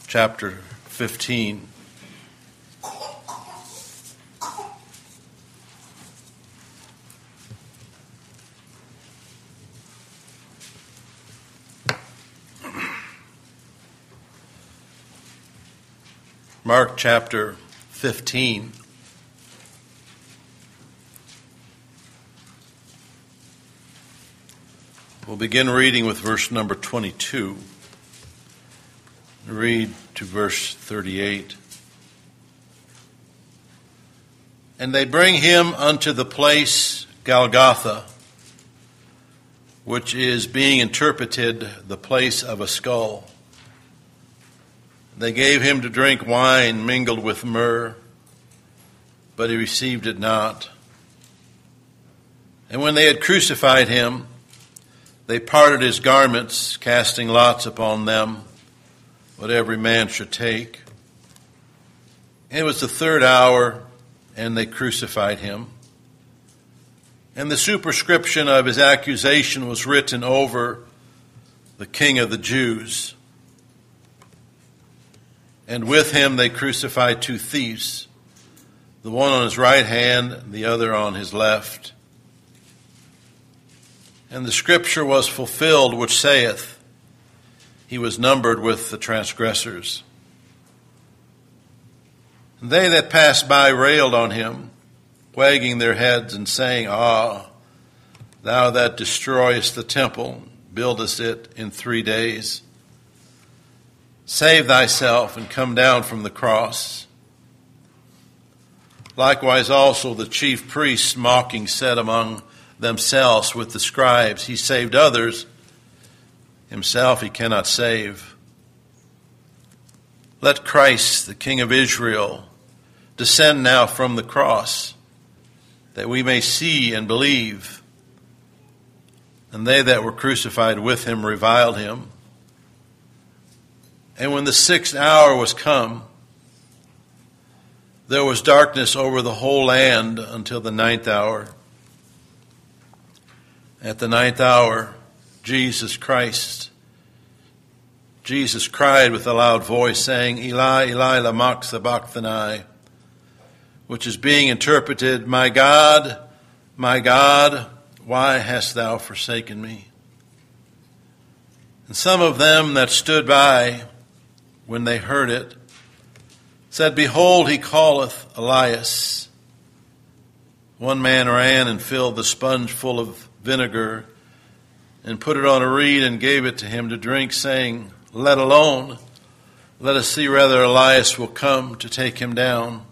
chapter 15. Mark chapter 15. We'll begin reading with verse number 22. Read to verse 38. And they bring him unto the place Golgotha, which is being interpreted the place of a skull. They gave him to drink wine mingled with myrrh, but he received it not. And when they had crucified him, they parted his garments, casting lots upon them, what every man should take. It was the third hour, and they crucified him. And the superscription of his accusation was written over the King of the Jews. And with him they crucified two thieves, the one on his right hand, the other on his left. And the scripture was fulfilled, which saith, he was numbered with the transgressors. And they that passed by railed on him, wagging their heads and saying, Ah, thou that destroyest the temple, buildest it in 3 days. Save thyself and come down from the cross. Likewise also the chief priests mocking said among themselves with the scribes, he saved others, himself he cannot save. Let Christ, the King of Israel, descend now from the cross, that we may see and believe. And they that were crucified with him reviled him. And when the 6th hour was come, there was darkness over the whole land until the 9th hour. At the 9th hour, Jesus cried with a loud voice, saying, Eli, Eli, lama sabachthani, which is being interpreted, my God, why hast thou forsaken me? And some of them that stood by, when they heard it, said, Behold, he calleth Elias. One man ran and filled the sponge full of vinegar and put it on a reed and gave it to him to drink, saying, Let alone, let us see whether Elias will come to take him down.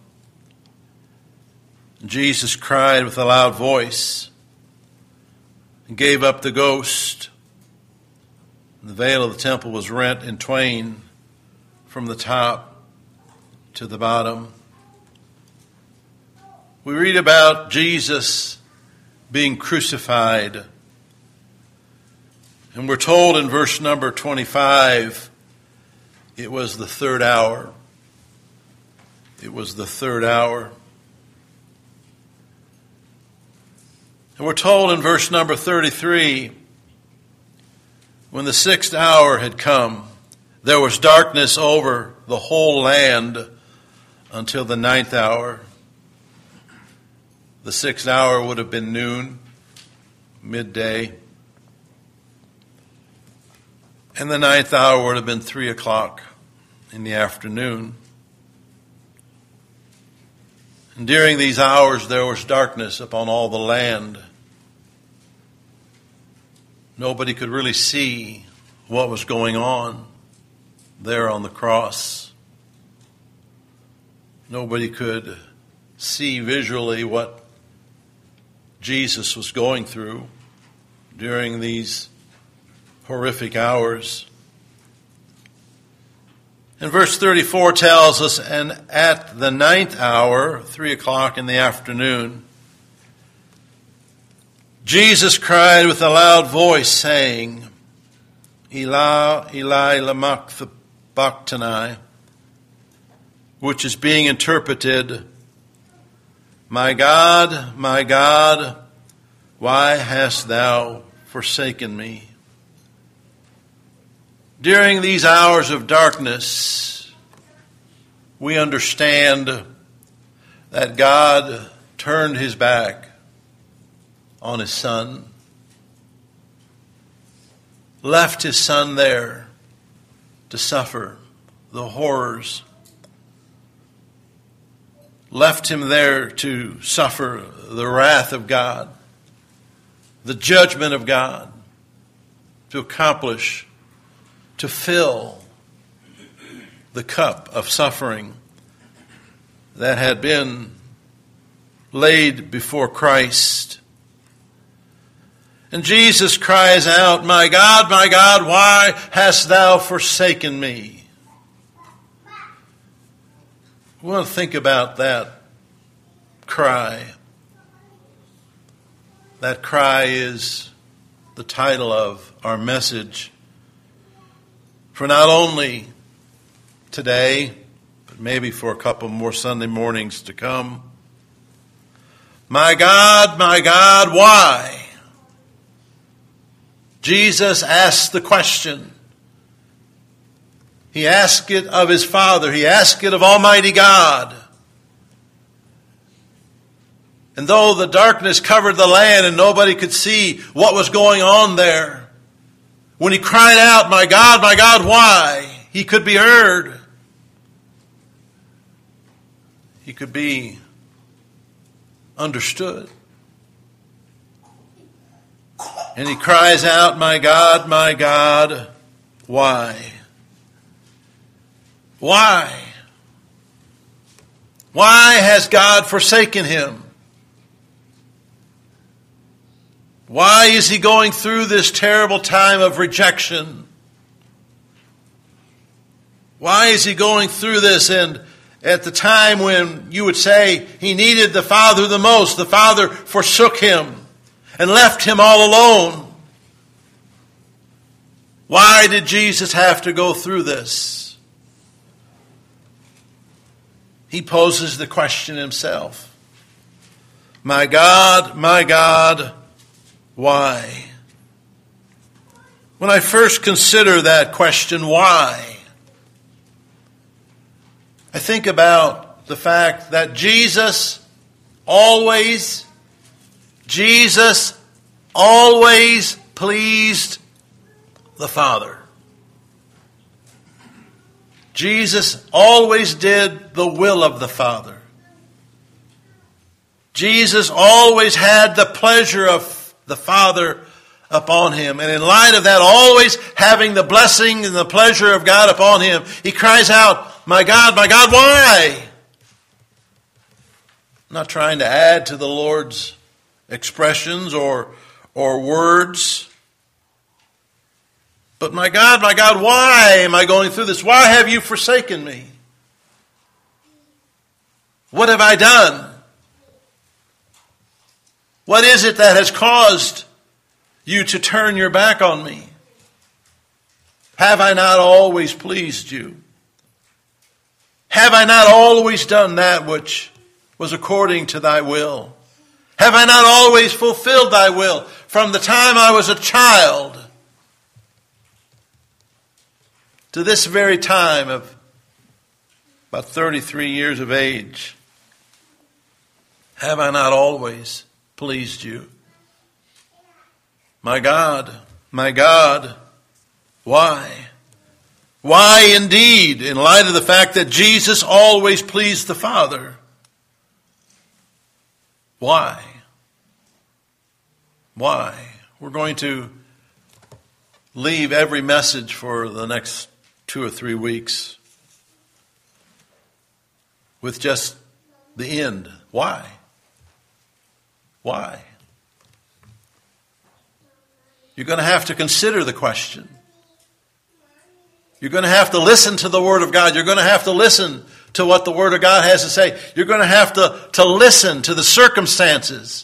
And Jesus cried with a loud voice and gave up the ghost. And the veil of the temple was rent in twain from the top to the bottom. We read about Jesus being crucified. And we're told in verse number 25, it was the third hour. It was the third hour. And we're told in verse number 33, when the 6th hour had come, there was darkness over the whole land until the 9th hour. The 6th hour would have been noon, midday. And the 9th hour would have been 3 o'clock in the afternoon. And during these hours there was darkness upon all the land. Nobody could really see what was going on there on the cross. Nobody could see visually what Jesus was going through during these horrific hours. And verse 34 tells us, and at the 9th hour, 3 o'clock in the afternoon, Jesus cried with a loud voice, saying, Eli, Eli, lama sabachthani, which is being interpreted, my God, why hast thou forsaken me? During these hours of darkness, we understand that God turned his back on his Son, left his Son there to suffer the horrors, left him there to suffer the wrath of God, the judgment of God, to accomplish, to fill the cup of suffering that had been laid before Christ. And Jesus cries out, my God, why hast thou forsaken me? We want to think about that cry. That cry is the title of our message for not only today, but maybe for a couple more Sunday mornings to come. My God, why? Jesus asked the question. He asked it of his Father. He asked it of Almighty God. And though the darkness covered the land and nobody could see what was going on there, when he cried out, my God, why? He could be heard. He could be understood. And he cries out, my God, why? Why? Why has God forsaken him? Why is he going through this terrible time of rejection? Why is he going through this? And at the time when you would say he needed the Father the most, the Father forsook him and left him all alone. Why did Jesus have to go through this? He poses the question himself. My God, why? When I first consider that question, why? I think about the fact that Jesus always pleased the Father. Jesus always did the will of the Father. Jesus always had the pleasure of the Father upon him. And in light of that, always having the blessing and the pleasure of God upon him, he cries out, my God, why? I'm not trying to add to the Lord's expressions or words. But my God, why am I going through this? Why have you forsaken me? What have I done? What is it that has caused you to turn your back on me? Have I not always pleased you? Have I not always done that which was according to thy will? Have I not always fulfilled thy will from the time I was a child to this very time of about 33 years of age? Have I not always pleased you? My God, why? Why indeed, in light of the fact that Jesus always pleased the Father? Why? Why? We're going to leave every message for the next 2 or 3 weeks with just the end. Why? Why? You're going to have to consider the question. You're going to have to listen to the Word of God. You're going to have to listen to what the Word of God has to say. You're going to have to listen to the circumstances.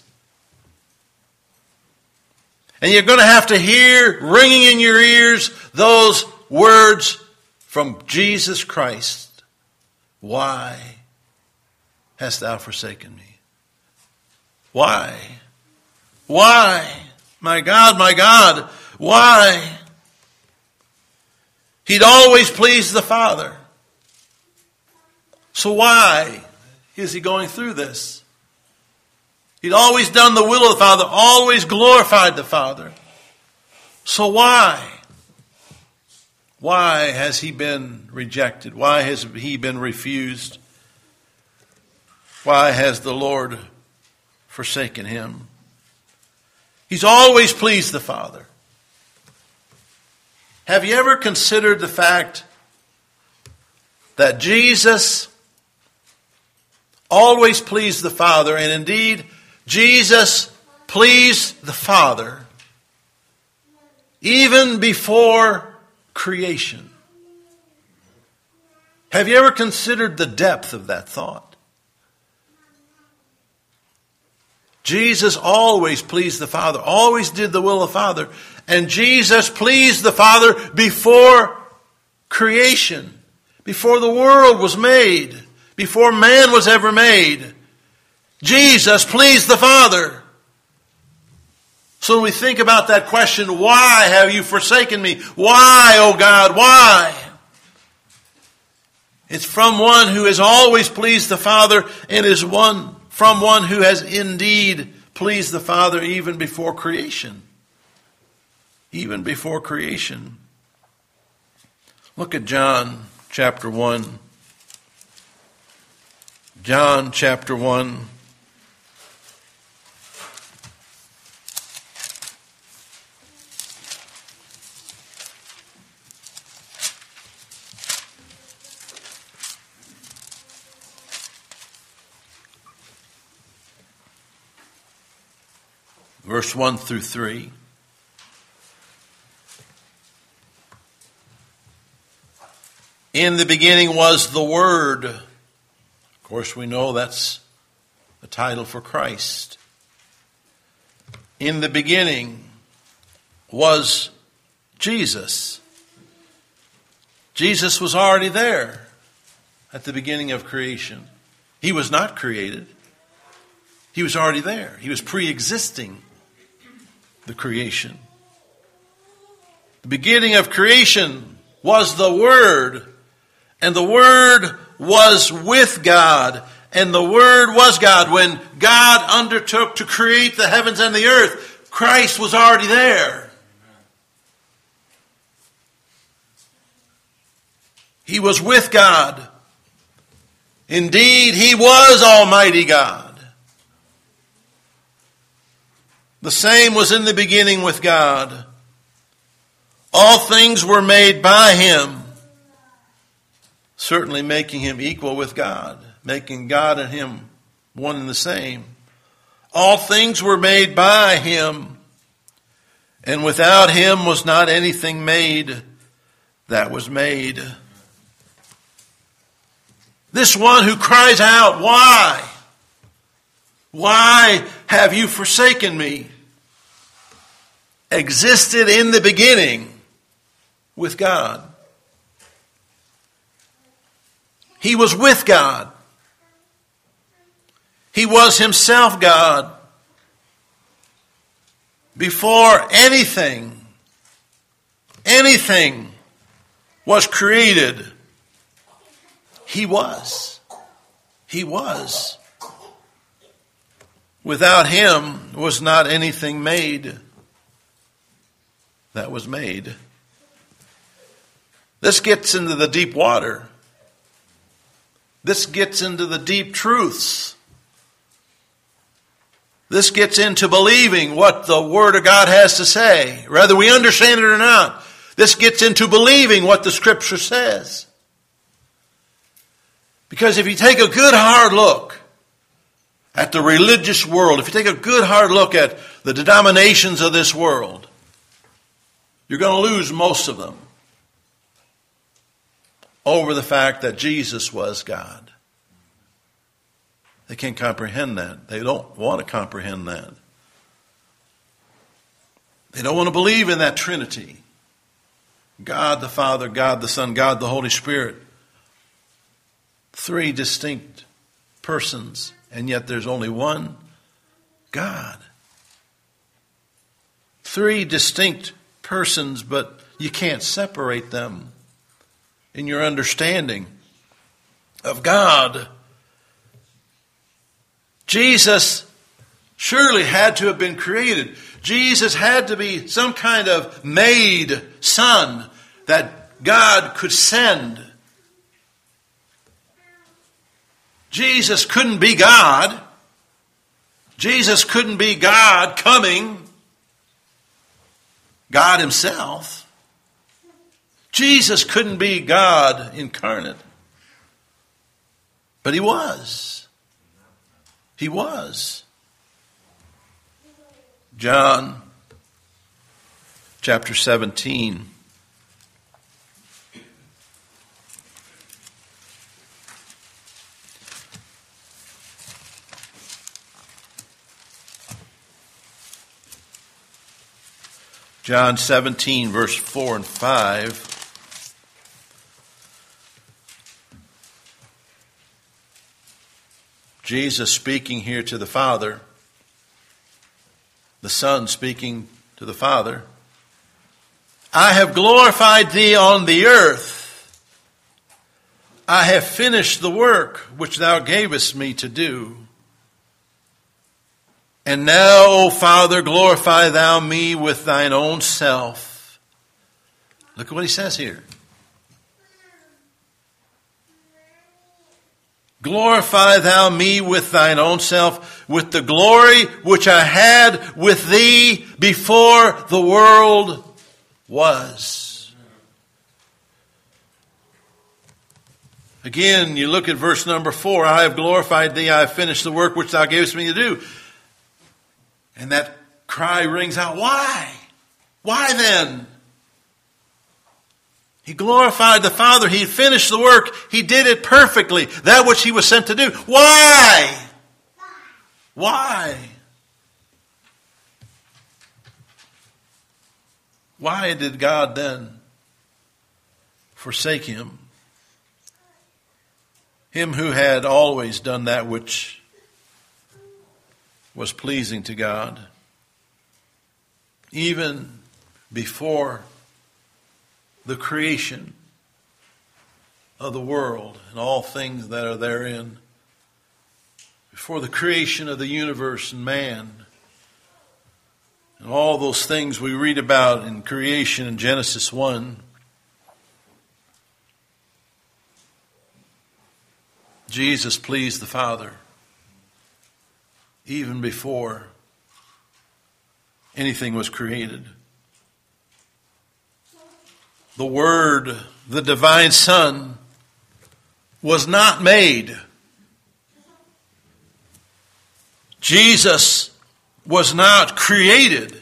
And you're going to have to hear, ringing in your ears, those words from Jesus Christ. Why hast thou forsaken me? Why? Why? My God, why? He'd always pleased the Father. So why is he going through this? He'd always done the will of the Father, always glorified the Father. So why? Why has he been rejected? Why has he been refused? Why has the Lord forsaken him? He's always pleased the Father. Have you ever considered the fact that Jesus always pleased the Father, and indeed Jesus pleased the Father even before creation? Have you ever considered the depth of that thought? Jesus always pleased the Father, always did the will of the Father, and Jesus pleased the Father before creation, before the world was made, before man was ever made. Jesus pleased the Father. So when we think about that question, why have you forsaken me? Why, oh God, why? It's from one who has always pleased the Father, and is from one who has indeed pleased the Father even before creation. Even before creation. Look at John chapter 1. John chapter 1. Verse 1 through 3. In the beginning was the Word. Of course, we know that's the title for Christ. In the beginning was Jesus. Jesus was already there at the beginning of creation. He was not created. He was already there. He was pre-existing the creation. The beginning of creation was the Word, and the Word was with God, and the Word was God. When God undertook to create the heavens and the earth, Christ was already there. He was with God. Indeed, He was Almighty God. The same was in the beginning with God. All things were made by Him, certainly making Him equal with God, making God and Him one and the same. All things were made by Him, and without Him was not anything made that was made. This one who cries out, why? Why have you forsaken me? Existed in the beginning with God. He was with God. He was Himself God. Before anything was created, He was. He was. Without Him was not anything made that was made. This gets into the deep water. This gets into the deep truths. This gets into believing what the Word of God has to say, whether we understand it or not. This gets into believing what the Scripture says. Because if you take a good hard look at the religious world, if you take a good hard look at the denominations of this world, you're going to lose most of them over the fact that Jesus was God. They can't comprehend that. They don't want to comprehend that. They don't want to believe in that Trinity. God the Father, God the Son, God the Holy Spirit. Three distinct persons, and yet there's only one God. Three distinct persons, but you can't separate them in your understanding. of God. Jesus surely had to have been created. Jesus had to be some kind of made son that God could send. Jesus couldn't be God. Jesus couldn't be God coming. God himself. Jesus couldn't be God incarnate. But he was. He was. John chapter 17. John 17, verse 4 and 5. Jesus speaking here to the Father. The Son speaking to the Father. I have glorified thee on the earth. I have finished the work which thou gavest me to do. And now, O Father, glorify thou me with thine own self. Look at what he says here. Glorify thou me with thine own self, with the glory which I had with thee before the world was. Again, you look at verse number 4. I have glorified thee, I have finished the work which thou gavest me to do. And that cry rings out, why? Why then? He glorified the Father. He finished the work. He did it perfectly. That which he was sent to do. Why? Why? Why did God then forsake him? Him who had always done that which was pleasing to God, even before the creation of the world and all things that are therein, before the creation of the universe and man, and all those things we read about in creation in Genesis 1. Jesus pleased the Father even before anything was created. The Word, the divine Son, was not made. Jesus was not created.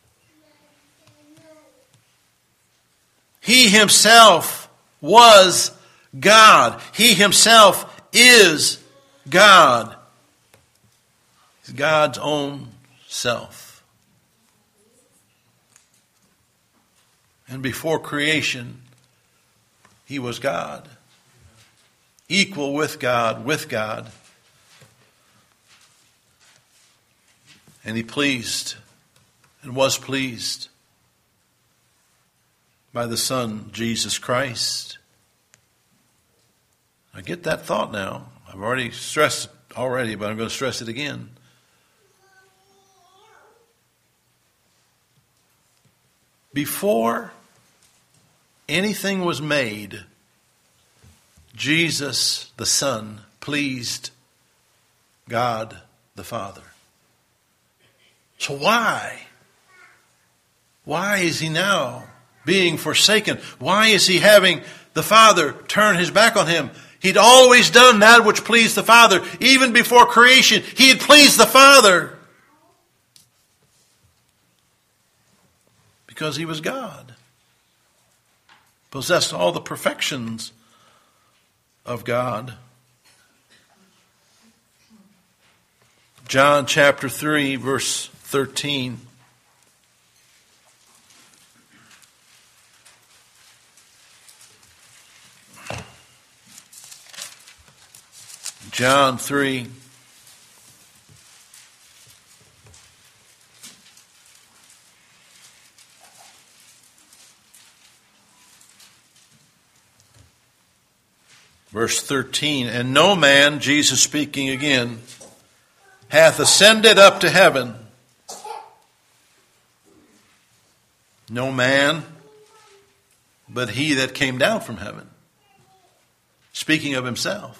He himself was God. He himself is God. He's God's own self. And before creation, he was God. Equal with God, with God. And he pleased and was pleased by the Son, Jesus Christ. I get that thought now. I've already stressed it already, but I'm going to stress it again. Before anything was made, Jesus, the Son, pleased God, the Father. So why? Why is he now being forsaken? Why is he having the Father turn his back on him? He'd always done that which pleased the Father. Even before creation, he had pleased the Father. Because he was God. Possessed all the perfections of God. John chapter 3, verse 13. John 3. Verse 13, and no man, Jesus speaking again, hath ascended up to heaven. No man, but he that came down from heaven. Speaking of himself.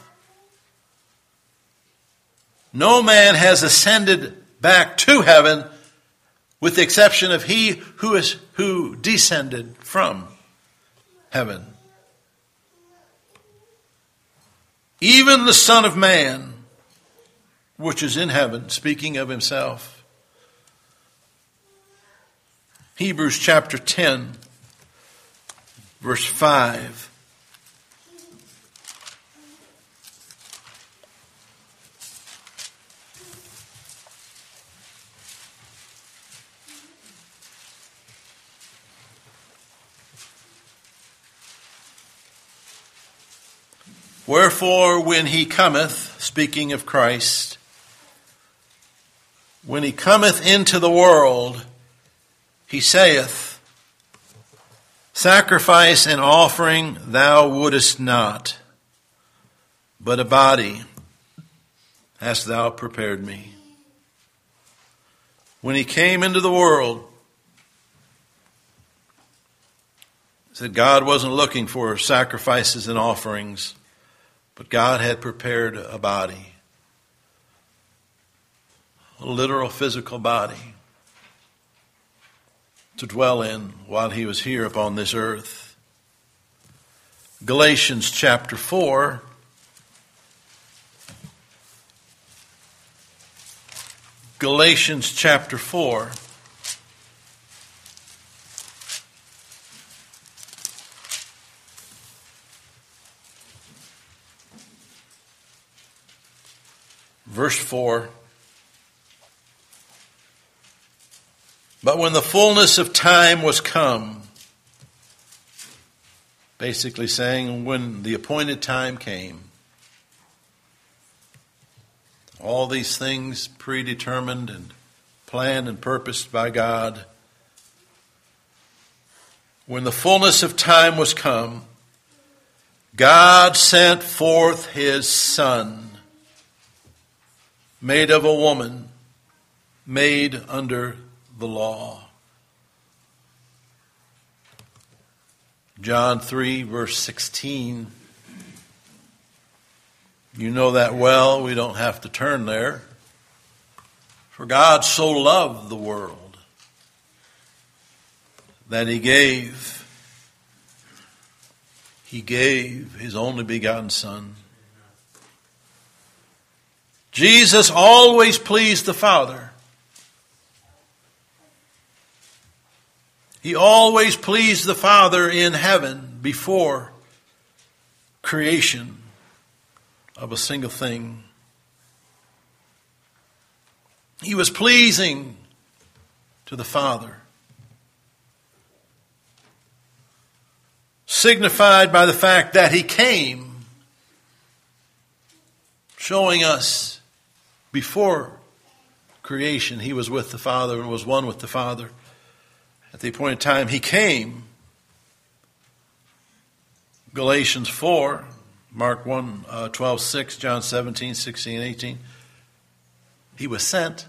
No man has ascended back to heaven, with the exception of he who descended from heaven. Even the Son of Man, which is in heaven, speaking of himself. Hebrews chapter 10, verse 5. Wherefore, when he cometh, speaking of Christ, when he cometh into the world, he saith, sacrifice and offering thou wouldest not, but a body hast thou prepared me. When he came into the world, he said God wasn't looking for sacrifices and offerings, but God had prepared a body, a literal physical body, to dwell in while he was here upon this earth. Galatians chapter 4. Galatians chapter 4. Verse 4. But when the fullness of time was come, basically saying when the appointed time came, all these things predetermined and planned and purposed by God, when the fullness of time was come, God sent forth his Son, made of a woman, made under the law. John 3, verse 16. You know that well. We don't have to turn there. For God so loved the world that he gave his only begotten Son. Jesus always pleased the Father. He always pleased the Father in heaven before creation of a single thing. He was pleasing to the Father, signified by the fact that he came, showing us before creation he was with the Father and was one with the Father. At the appointed time he came. Galatians 4, Mark 1, 12, 6, John 17, 16, 18. He was sent.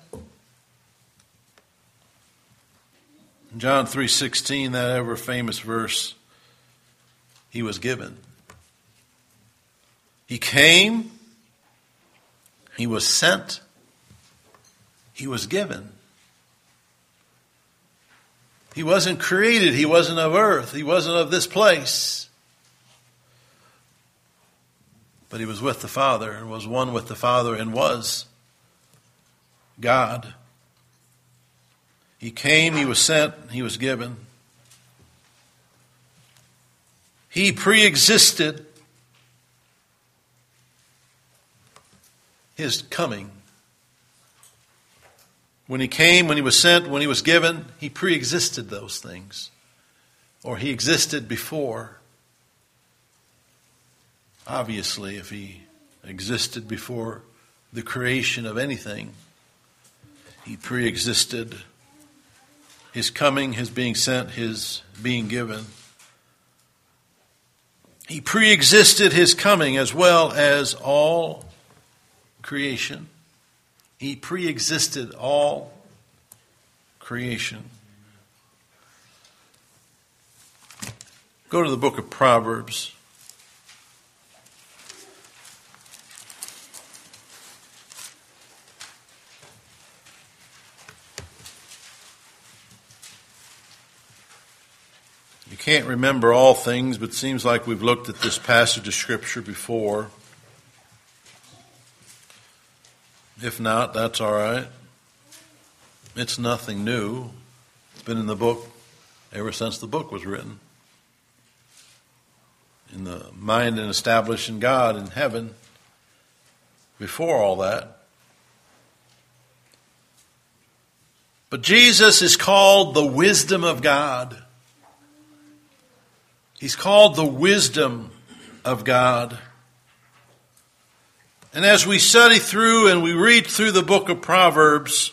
John 3:16, that ever famous verse, he was given. He came, he was sent, he was given. He wasn't created, he wasn't of earth, he wasn't of this place. But he was with the Father and was one with the Father and was God. He came, he was sent, he was given. He pre-existed his coming. When he came, when he was sent, when he was given, he pre-existed those things. Or he existed before. Obviously, if he existed before the creation of anything, he pre-existed his coming, his being sent, his being given. He pre-existed his coming as well as all creation. He pre-existed all creation. Go to the book of Proverbs. You can't remember all things, but it seems like we've looked at this passage of Scripture before. If not, that's all right. It's nothing new. It's been in the book ever since the book was written. In the mind and established in God in heaven before all that. But Jesus is called the wisdom of God. He's called the wisdom of God. And as we study through and we read through the book of Proverbs,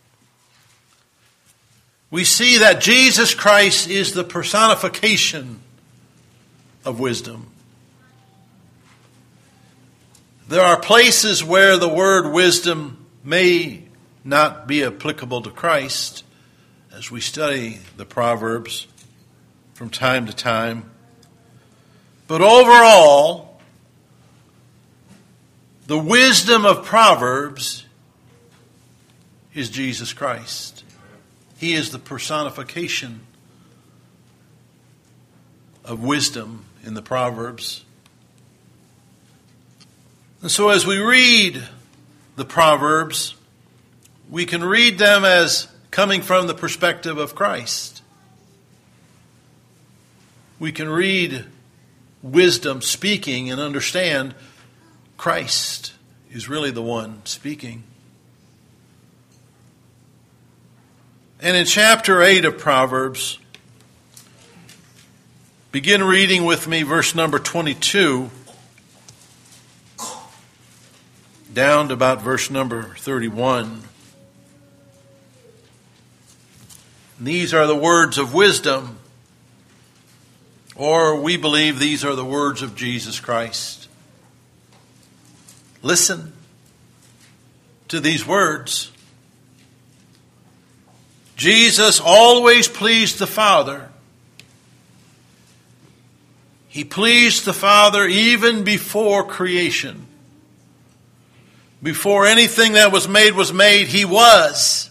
we see that Jesus Christ is the personification of wisdom. There are places where the word wisdom may not be applicable to Christ as we study the Proverbs from time to time. But overall, the wisdom of Proverbs is Jesus Christ. He is the personification of wisdom in the Proverbs. And so as we read the Proverbs, we can read them as coming from the perspective of Christ. We can read wisdom speaking and understand Christ is really the one speaking. And in chapter 8 of Proverbs, begin reading with me verse number 22 down to about verse number 31. These are the words of wisdom, or we believe these are the words of Jesus Christ. Listen to these words. Jesus always pleased the Father. He pleased the Father even before creation. Before anything that was made, He was.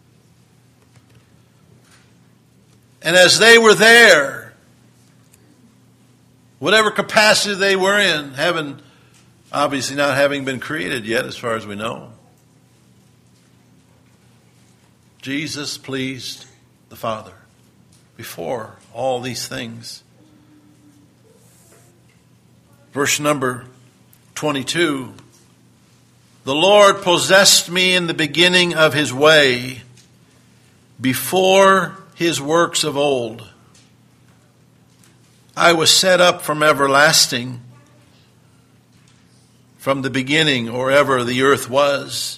And as they were there, whatever capacity they were in, obviously not having been created yet as far as we know, Jesus pleased the Father before all these things. Verse number 22, the Lord possessed me in the beginning of His way, before His works of old. I was set up from everlasting, from the beginning, or ever the earth was.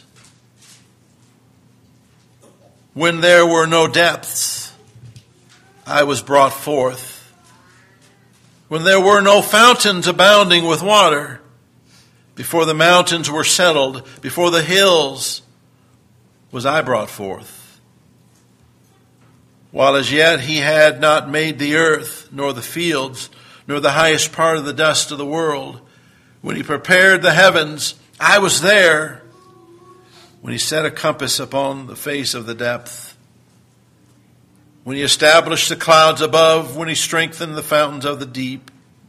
When there were no depths, I was brought forth. When there were no fountains abounding with water, before the mountains were settled, before the hills was I brought forth. While as yet He had not made the earth, nor the fields, nor the highest part of the dust of the world. When He prepared the heavens, I was there. When He set a compass upon the face of the depth. When He established the clouds above. When He strengthened the fountains of the deep.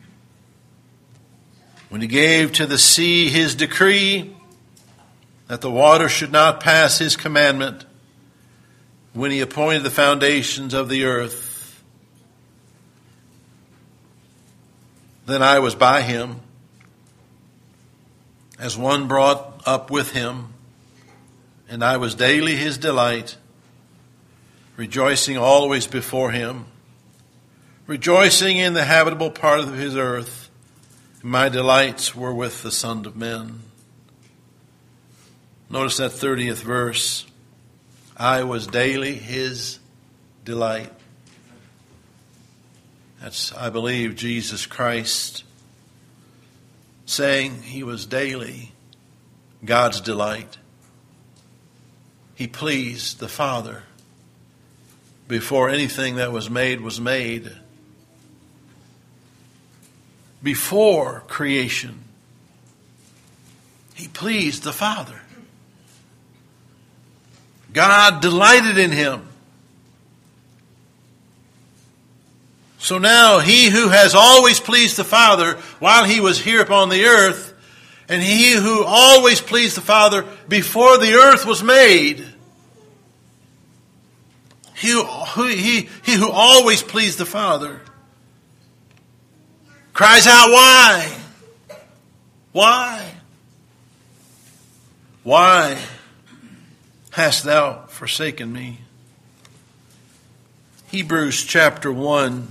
When He gave to the sea His decree, that the water should not pass His commandment. When He appointed the foundations of the earth, then I was by Him, as one brought up with Him, and I was daily His delight, rejoicing always before Him, rejoicing in the habitable part of His earth. My delights were with the sons of men. Notice that 30th verse. I was daily His delight. That's, I believe, Jesus Christ saying he was daily God's delight. He pleased the Father before anything that was made was made. Before creation, he pleased the Father. God delighted in him. So now he who has always pleased the Father while he was here upon the earth, and he who always pleased the Father before the earth was made, he who always pleased the Father cries out, why? Why? Why hast thou forsaken me? Hebrews chapter 1.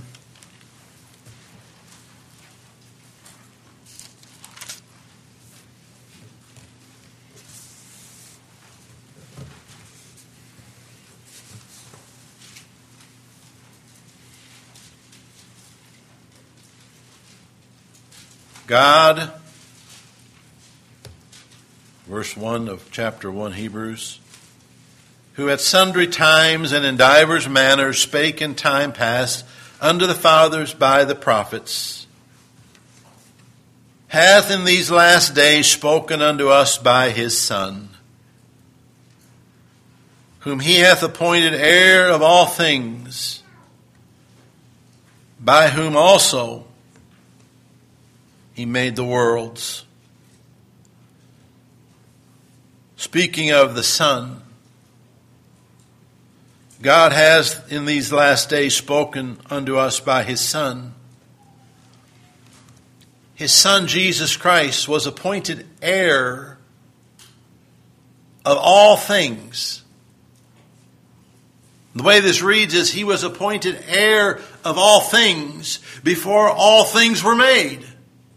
God, verse 1 of chapter 1 Hebrews, who at sundry times and in divers manners spake in time past unto the fathers by the prophets, hath in these last days spoken unto us by his Son, whom he hath appointed heir of all things, by whom also he made the worlds. Speaking of the Son, God has in these last days spoken unto us by his Son. His Son, Jesus Christ, was appointed heir of all things. The way this reads is he was appointed heir of all things before all things were made.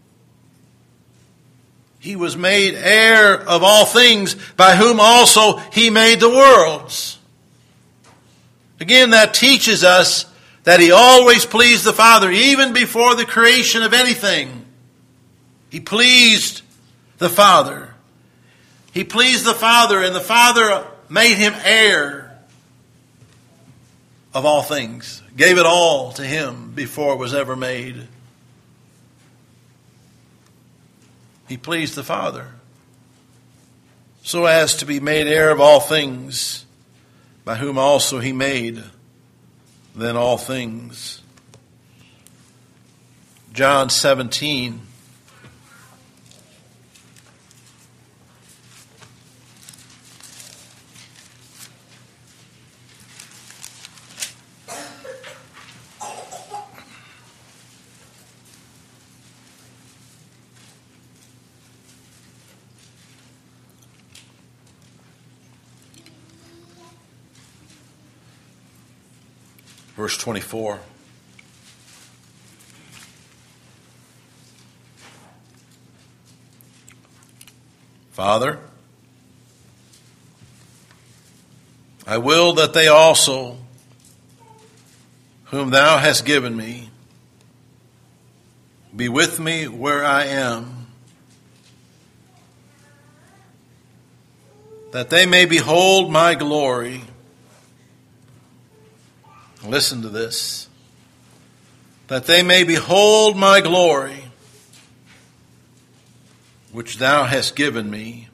He was made heir of all things, by whom also he made the worlds. Again, that teaches us that he always pleased the Father, even before the creation of anything. He pleased the Father. He pleased the Father, and the Father made him heir of all things. Gave it all to him before it was ever made. He pleased the Father, so as to be made heir of all things, by whom also he made then all things. John 17. Verse 24. Father, I will that they also, whom thou hast given me, be with me where I am, that they may behold my glory. Listen to this. That they may behold my glory, which thou hast given me.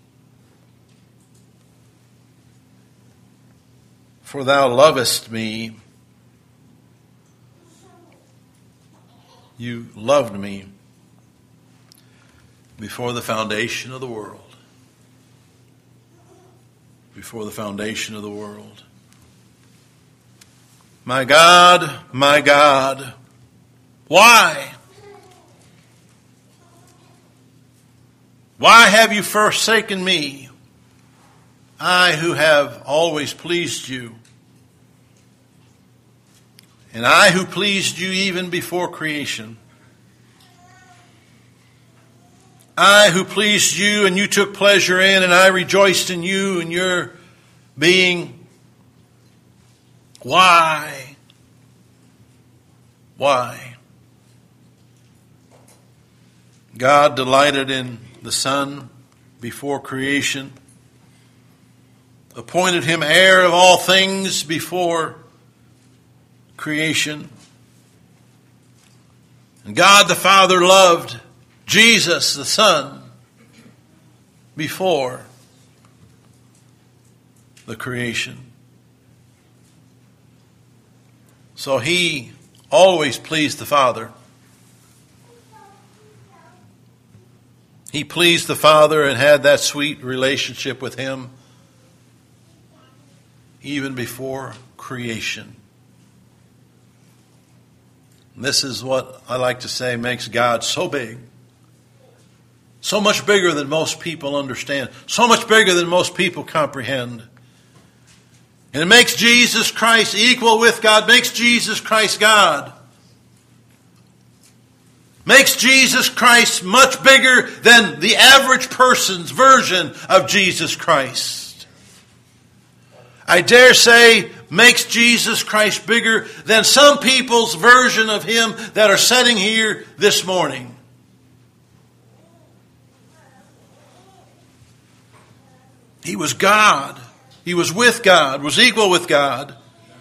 For thou lovest me. You loved me before the foundation of the world. Before the foundation of the world. My God, why? Why have you forsaken me, I who have always pleased you, and I who pleased you even before creation? I who pleased you and you took pleasure in, and I rejoiced in you and your being. Why? Why? God delighted in the Son before creation, appointed him heir of all things before creation. And God the Father loved Jesus the Son before the creation. So he always pleased the Father. He pleased the Father and had that sweet relationship with him even before creation. And this is what I like to say makes God so big. So much bigger than most people understand. So much bigger than most people comprehend. And it makes Jesus Christ equal with God. Makes Jesus Christ God. Makes Jesus Christ much bigger than the average person's version of Jesus Christ. I dare say makes Jesus Christ bigger than some people's version of him that are sitting here this morning. He was God. He was with God, was equal with God.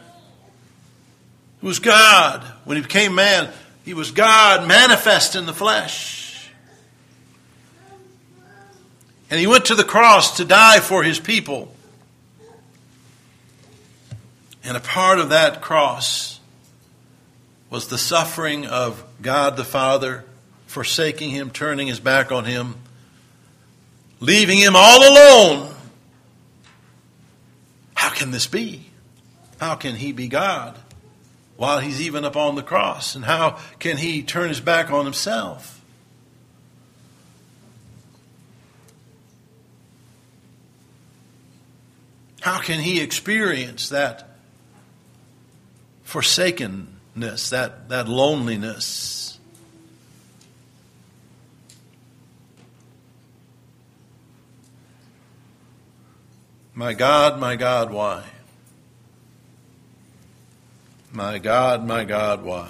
He was God when he became man. He was God manifest in the flesh. And he went to the cross to die for his people. And a part of that cross was the suffering of God the Father, forsaking him, turning his back on him, leaving him all alone. How can this be? How can he be God while he's even up on the cross? And how can he turn his back on himself? How can he experience that forsakenness, that loneliness? My God, why? My God, why?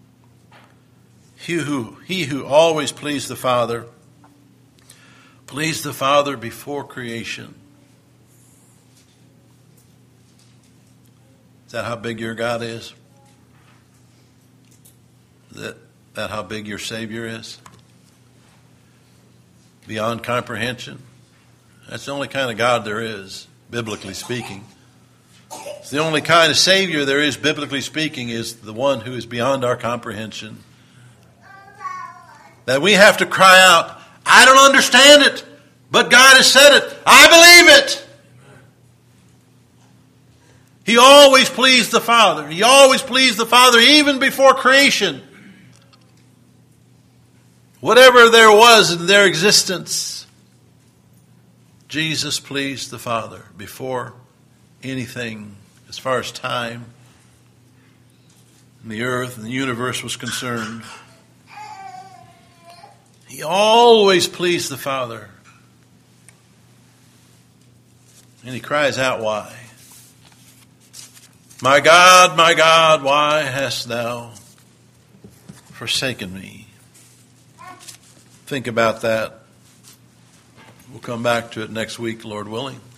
He who always pleased the Father before creation. Is that how big your God is? Is that how big your Savior is? Beyond comprehension? That's the only kind of God there is, biblically speaking. It's the only kind of Savior there is, biblically speaking, is the one who is beyond our comprehension. That we have to cry out, I don't understand it, but God has said it. I believe it. He always pleased the Father. He always pleased the Father even before creation. Whatever there was in their existence, Jesus pleased the Father before anything as far as time and the earth and the universe was concerned. He always pleased the Father. And he cries out, why? My God, why hast thou forsaken me? Think about that. We'll come back to it next week, Lord willing.